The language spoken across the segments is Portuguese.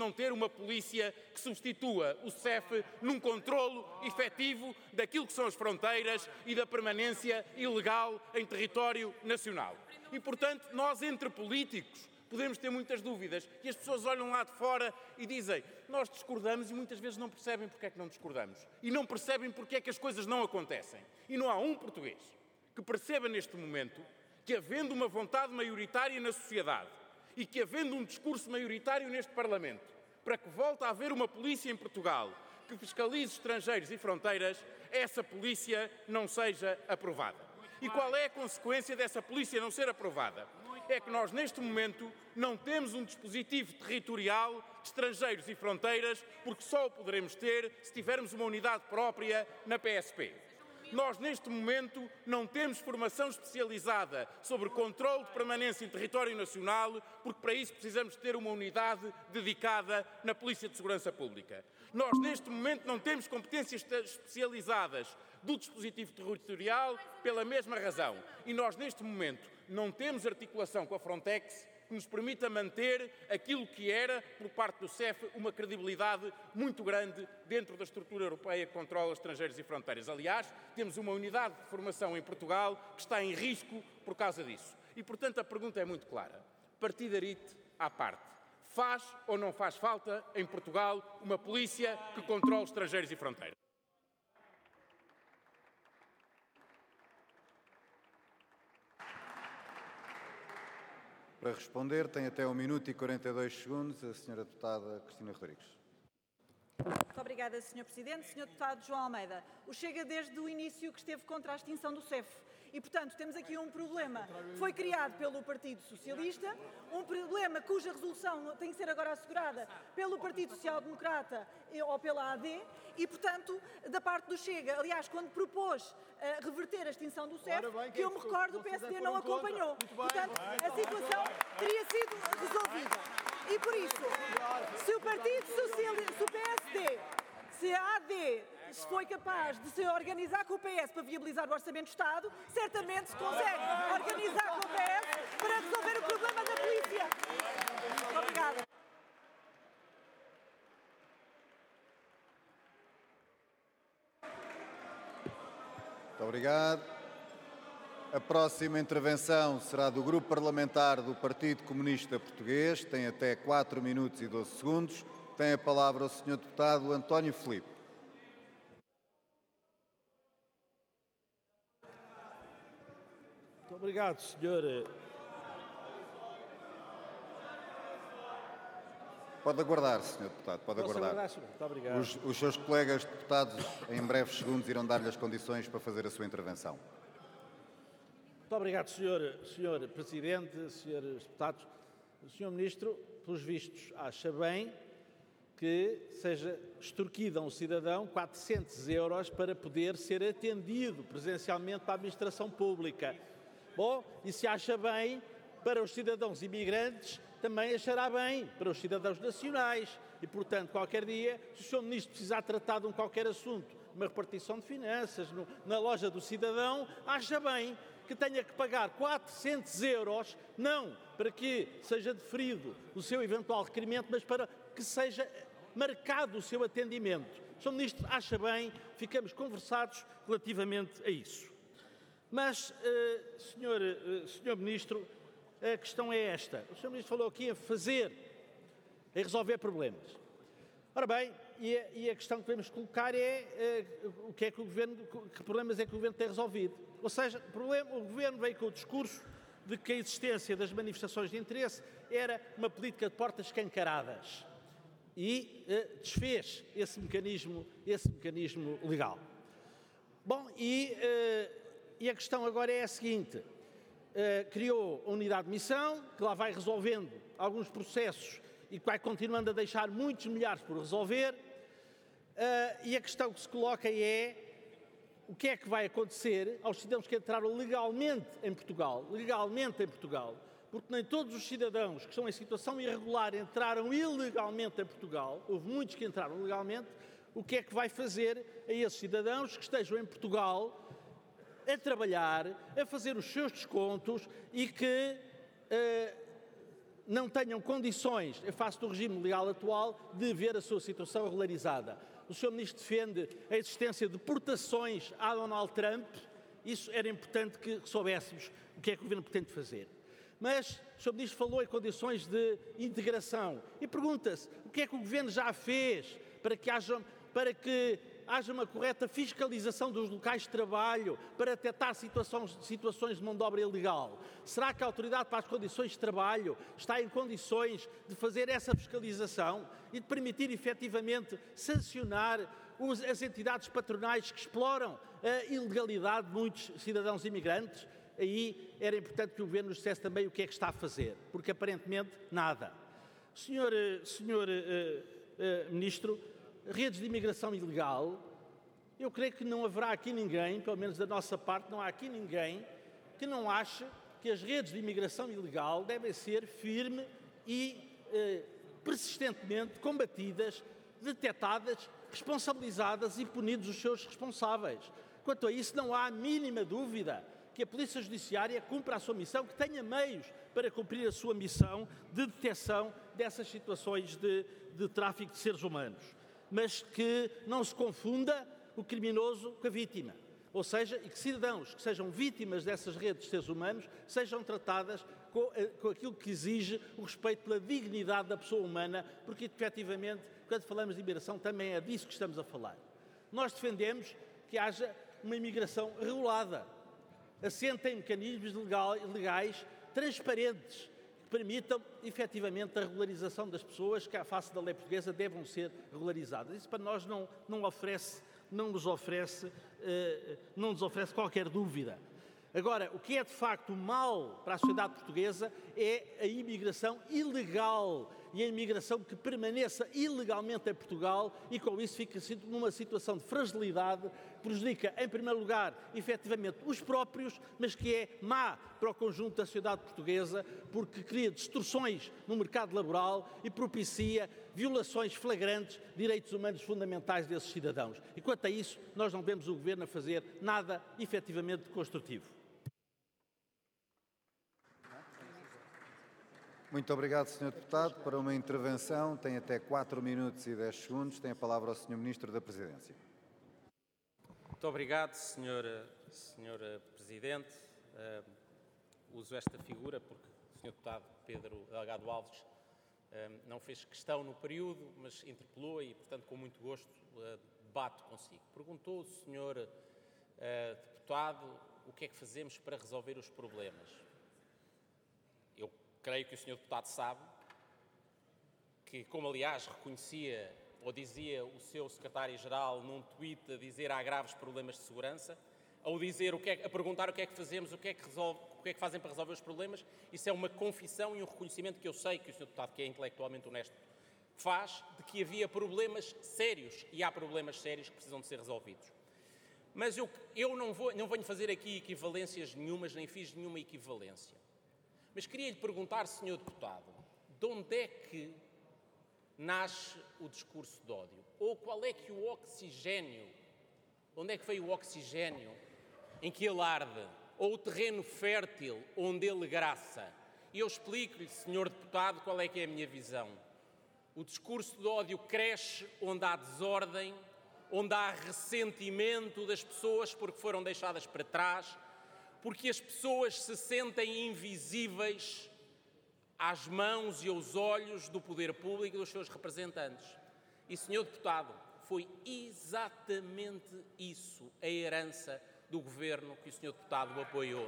não ter uma polícia que substitua o CEF num controlo efetivo daquilo que são as fronteiras e da permanência ilegal em território nacional. E, portanto, nós entre políticos podemos ter muitas dúvidas e as pessoas olham lá de fora e dizem nós discordamos e muitas vezes não percebem porque é que não discordamos e não percebem porque é que as coisas não acontecem. E não há um português que perceba neste momento que, havendo uma vontade maioritária na sociedade e que, havendo um discurso maioritário neste Parlamento para que volte a haver uma polícia em Portugal que fiscalize estrangeiros e fronteiras, essa polícia não seja aprovada. E qual é a consequência dessa polícia não ser aprovada? É que nós, neste momento, não temos um dispositivo territorial de estrangeiros e fronteiras, porque só o poderemos ter se tivermos uma unidade própria na PSP. Nós, neste momento, não temos formação especializada sobre controle de permanência em território nacional, porque para isso precisamos ter uma unidade dedicada na Polícia de Segurança Pública. Nós, neste momento, não temos competências especializadas do dispositivo territorial pela mesma razão. E nós, neste momento, não temos articulação com a Frontex que nos permita manter aquilo que era, por parte do CEF, uma credibilidade muito grande dentro da estrutura europeia que controla estrangeiros e fronteiras. Aliás, temos uma unidade de formação em Portugal que está em risco por causa disso. E, portanto, a pergunta é muito clara. Partidarite à parte. Faz ou não faz falta, em Portugal, uma polícia que controle estrangeiros e fronteiras? Para responder, tem até 1 minuto e 42 segundos a senhora deputada Cristina Rodrigues. Muito obrigada, Sr. Presidente. Sr. Deputado João Almeida, o Chega desde o início que esteve contra a extinção do CEF. E, portanto, temos aqui um problema que foi criado pelo Partido Socialista, um problema cuja resolução tem que ser agora assegurada pelo Partido Social Democrata ou pela AD e, portanto, da parte do Chega. Aliás, quando propôs reverter a extinção do CEF, que eu me recordo, o PSD não acompanhou. Portanto, a situação teria sido resolvida. E por isso, se o Partido Socialista, se o PSD, se a AD foi capaz de se organizar com o PS para viabilizar o Orçamento do Estado, certamente se consegue organizar com o PS para resolver o problema da polícia. Muito obrigada. Muito obrigado. A próxima intervenção será do Grupo Parlamentar do Partido Comunista Português. Tem até 4 minutos e 12 segundos. Tem a palavra o Sr. Deputado António Filipe. Muito obrigado, Sr. Pode aguardar, Sr. Deputado, pode aguardar. Muito obrigado. Os seus colegas deputados, em breves segundos, irão dar-lhe as condições para fazer a sua intervenção. Muito obrigado, Sr. Presidente, Srs. Deputados. O Sr. Ministro, pelos vistos, acha bem que seja extorquido a um cidadão 400 euros para poder ser atendido presencialmente para a administração pública. Bom, e se acha bem para os cidadãos imigrantes, também achará bem para os cidadãos nacionais. E, portanto, qualquer dia, se o Sr. Ministro precisar tratar de qualquer assunto, uma repartição de finanças, na loja do cidadão, acha bem que tenha que pagar 400 euros, não para que seja deferido o seu eventual requerimento, mas para que seja marcado o seu atendimento. O Sr. Ministro acha bem, ficamos conversados relativamente a isso. Mas, Sr. Ministro, a questão é esta. O Sr. Ministro falou aqui em resolver problemas. Ora bem, e a questão que devemos colocar é que problemas é que o Governo tem resolvido. Ou seja, o Governo veio com o discurso de que a existência das manifestações de interesse era uma política de portas escancaradas e desfez esse mecanismo legal. Bom, e a questão agora é a seguinte. Criou a unidade de missão, que lá vai resolvendo alguns processos e que vai continuando a deixar muitos milhares por resolver, e a questão que se coloca é o que é que vai acontecer aos cidadãos que entraram legalmente em Portugal, porque nem todos os cidadãos que estão em situação irregular entraram ilegalmente em Portugal, houve muitos que entraram legalmente. O que é que vai fazer a esses cidadãos que estejam em Portugal a trabalhar, a fazer os seus descontos e que não tenham condições, em face do regime legal atual, de ver a sua situação regularizada. O Sr. Ministro defende a existência de deportações a Donald Trump. Isso era importante que soubéssemos o que é que o Governo pretende fazer. Mas o Sr. Ministro falou em condições de integração e pergunta-se o que é que o Governo já fez para que haja uma correta fiscalização dos locais de trabalho, para detectar situações de mão de obra ilegal. Será que a Autoridade para as Condições de Trabalho está em condições de fazer essa fiscalização e de permitir efetivamente sancionar as entidades patronais que exploram a ilegalidade de muitos cidadãos imigrantes? Aí era importante que o Governo nos dissesse também o que é que está a fazer, porque aparentemente nada. Senhor Ministro, redes de imigração ilegal, eu creio que não haverá aqui ninguém, pelo menos da nossa parte, não há aqui ninguém que não ache que as redes de imigração ilegal devem ser firme e persistentemente combatidas, detectadas, responsabilizadas e punidos os seus responsáveis. Quanto a isso, não há a mínima dúvida que a Polícia Judiciária cumpra a sua missão, que tenha meios para cumprir a sua missão de detecção dessas situações de tráfico de seres humanos. Mas que não se confunda o criminoso com a vítima. Ou seja, e que cidadãos que sejam vítimas dessas redes de seres humanos sejam tratadas com aquilo que exige o respeito pela dignidade da pessoa humana, porque, efetivamente, quando falamos de imigração, também é disso que estamos a falar. Nós defendemos que haja uma imigração regulada, assente em mecanismos legais transparentes, que permitam, efetivamente, a regularização das pessoas que, à face da lei portuguesa, devam ser regularizadas. Isso para nós não nos oferece qualquer dúvida. Agora, o que é de facto mal para a sociedade portuguesa é a imigração ilegal e a imigração que permaneça ilegalmente em Portugal e com isso fica numa situação de fragilidade que prejudica, em primeiro lugar, efetivamente os próprios, mas que é má para o conjunto da sociedade portuguesa porque cria distorções no mercado laboral e propicia violações flagrantes de direitos humanos fundamentais desses cidadãos. E quanto a isso, nós não vemos o Governo a fazer nada efetivamente construtivo. Muito obrigado, Sr. Deputado. Para uma intervenção tem até 4 minutos e 10 segundos. Tem a palavra o Sr. Ministro da Presidência. Muito obrigado, Sr. Presidente. Uso esta figura porque o Sr. Deputado Pedro Delgado Alves não fez questão no período, mas interpelou e, portanto, com muito gosto, debato consigo. Perguntou o Sr. Deputado o que é que fazemos para resolver os problemas. Eu creio que o Sr. Deputado sabe que, como aliás reconhecia ou dizia o seu secretário-geral num tweet a dizer há graves problemas de segurança, ao dizer a perguntar o que é que fazemos, o que é que fazem para resolver os problemas, isso é uma confissão e um reconhecimento que eu sei que o Sr. Deputado, que é intelectualmente honesto, faz, de que havia problemas sérios e há problemas sérios que precisam de ser resolvidos. Mas eu não venho fazer aqui equivalências nenhumas, nem fiz nenhuma equivalência. Mas queria lhe perguntar, Sr. Deputado, de onde é que nasce o discurso de ódio? Ou qual é que o oxigénio, onde é que veio o oxigénio em que ele arde? Ou o terreno fértil onde ele graça? E eu explico-lhe, Sr. Deputado, qual é que é a minha visão. O discurso de ódio cresce onde há desordem, onde há ressentimento das pessoas porque foram deixadas para trás, porque as pessoas se sentem invisíveis às mãos e aos olhos do poder público e dos seus representantes. E, Sr. Deputado, foi exatamente isso a herança do governo que o Sr. Deputado apoiou.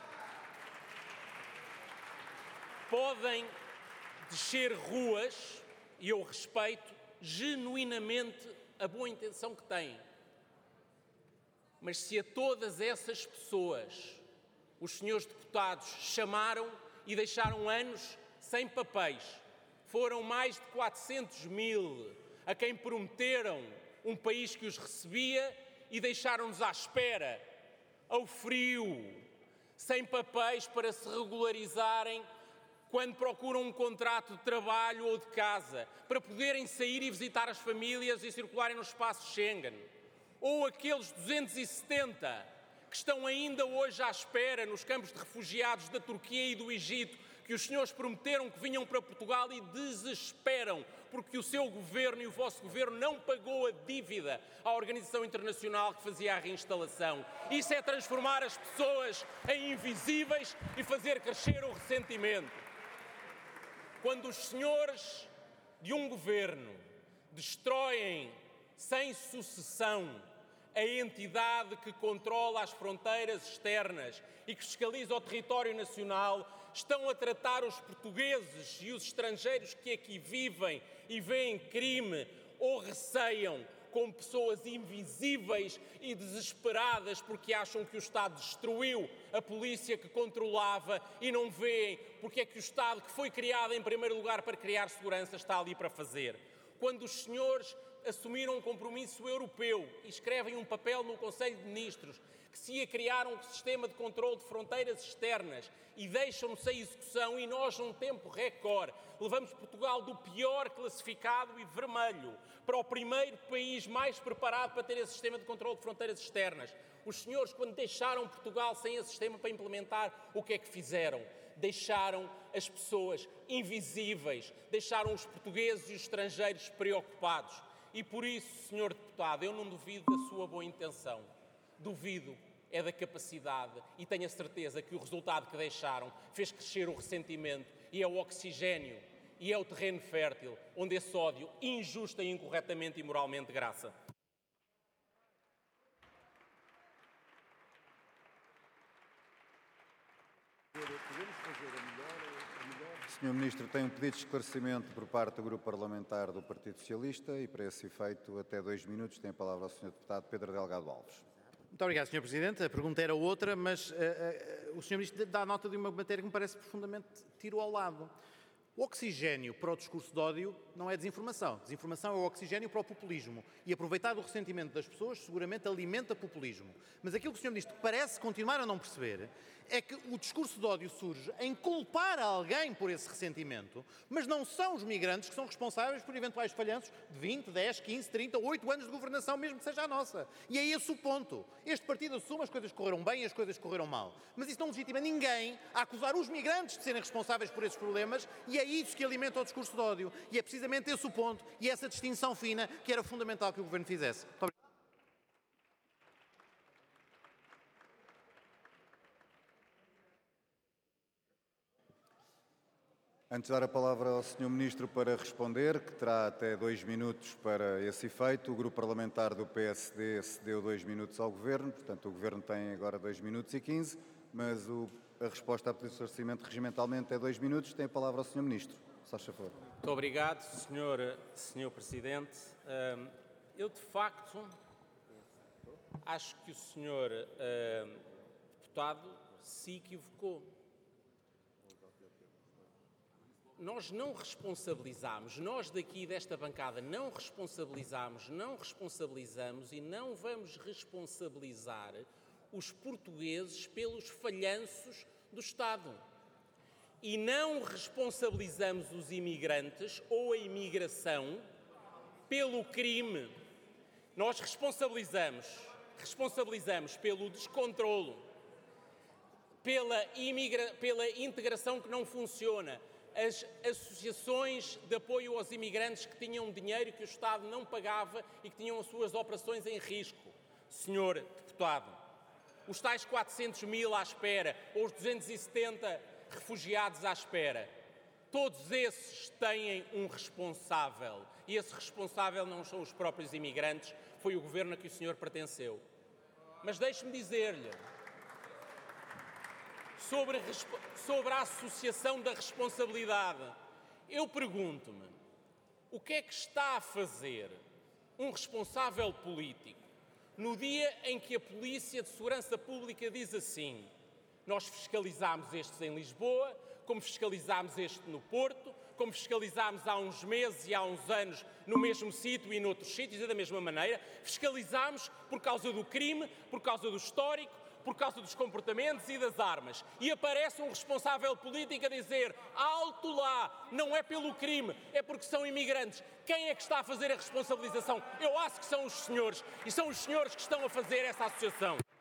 Podem descer ruas, e eu respeito genuinamente a boa intenção que têm, mas se a todas essas pessoas os senhores deputados chamaram e deixaram anos sem papéis, foram mais de 400 mil a quem prometeram um país que os recebia e deixaram-nos à espera, ao frio, sem papéis para se regularizarem quando procuram um contrato de trabalho ou de casa, para poderem sair e visitar as famílias e circularem no espaço Schengen. Ou aqueles 270 que estão ainda hoje à espera nos campos de refugiados da Turquia e do Egito que os senhores prometeram que vinham para Portugal e desesperam, porque o seu governo e o vosso governo não pagou a dívida à organização internacional que fazia a reinstalação. Isso é transformar as pessoas em invisíveis e fazer crescer o ressentimento. Quando os senhores de um governo destroem sem sucessão a entidade que controla as fronteiras externas e que fiscaliza o território nacional, estão a tratar os portugueses e os estrangeiros que aqui vivem e veem crime ou receiam como pessoas invisíveis e desesperadas porque acham que o Estado destruiu a polícia que controlava e não veem porque é que o Estado, que foi criado em primeiro lugar para criar segurança, está ali para fazer. Quando os senhores assumiram um compromisso europeu e escrevem um papel no Conselho de Ministros que se ia criar um sistema de controle de fronteiras externas e deixam sem execução, e nós, num tempo recorde, levamos Portugal do pior classificado e vermelho para o primeiro país mais preparado para ter esse sistema de controle de fronteiras externas. Os senhores, quando deixaram Portugal sem esse sistema para implementar, o que é que fizeram? Deixaram as pessoas invisíveis, deixaram os portugueses e os estrangeiros preocupados. E por isso, senhor deputado, eu não duvido da sua boa intenção. Duvido é da capacidade e tenho a certeza que o resultado que deixaram fez crescer o ressentimento e é o oxigênio e é o terreno fértil onde esse ódio injusta e incorretamente e moralmente graça. Senhor Ministro, tem um pedido de esclarecimento por parte do Grupo Parlamentar do Partido Socialista e, para esse efeito, até 2 minutos, tem a palavra o Sr. Deputado Pedro Delgado Alves. Muito obrigado, Sr. Presidente. A pergunta era outra, mas o Sr. Ministro dá nota de uma matéria que me parece profundamente tiro ao lado. O oxigênio para o discurso de ódio não é desinformação. Desinformação é o oxigênio para o populismo. E aproveitar do ressentimento das pessoas seguramente alimenta populismo. Mas aquilo que o Sr. Ministro parece continuar a não perceber é que o discurso de ódio surge em culpar alguém por esse ressentimento, mas não são os migrantes que são responsáveis por eventuais falhanços de 20, 10, 15, 30, 8 anos de governação, mesmo que seja a nossa. E é esse o ponto. Este partido assume as coisas correram bem e as coisas correram mal. Mas isso não legitima ninguém a acusar os migrantes de serem responsáveis por esses problemas, e é isso que alimenta o discurso de ódio. E é precisamente esse o ponto e essa distinção fina que era fundamental que o Governo fizesse. Muito obrigado. Antes de dar a palavra ao Sr. Ministro para responder, que terá até 2 minutos para esse efeito, o Grupo Parlamentar do PSD cedeu 2 minutos ao Governo, portanto o Governo tem agora 2 minutos e 15, mas a resposta a pedido de esclarecimento regimentalmente é 2 minutos. Tem a palavra ao Sr. Ministro. Se faz favor. Muito obrigado, Sr. Presidente. Eu, de facto, acho que o Sr. Deputado se equivocou. Nós não responsabilizamos, nós daqui desta bancada não responsabilizamos e não vamos responsabilizar os portugueses pelos falhanços do Estado. E não responsabilizamos os imigrantes ou a imigração pelo crime. Nós responsabilizamos pelo descontrolo, pela integração que não funciona, as associações de apoio aos imigrantes que tinham dinheiro que o Estado não pagava e que tinham as suas operações em risco. Senhor Deputado, os tais 400 mil à espera ou os 270 refugiados à espera, todos esses têm um responsável e esse responsável não são os próprios imigrantes, foi o governo a que o senhor pertenceu. Mas deixe-me dizer-lhe, sobre a associação da responsabilidade, eu pergunto-me, o que é que está a fazer um responsável político no dia em que a Polícia de Segurança Pública diz assim: nós fiscalizámos estes em Lisboa, como fiscalizámos este no Porto, como fiscalizámos há uns meses e há uns anos no mesmo sítio e noutros sítios, e da mesma maneira, fiscalizámos por causa do crime, por causa do histórico, por causa dos comportamentos e das armas. E aparece um responsável político a dizer: alto lá, não é pelo crime, é porque são imigrantes. Quem é que está a fazer a responsabilização? Eu acho que são os senhores, e são os senhores que estão a fazer essa associação.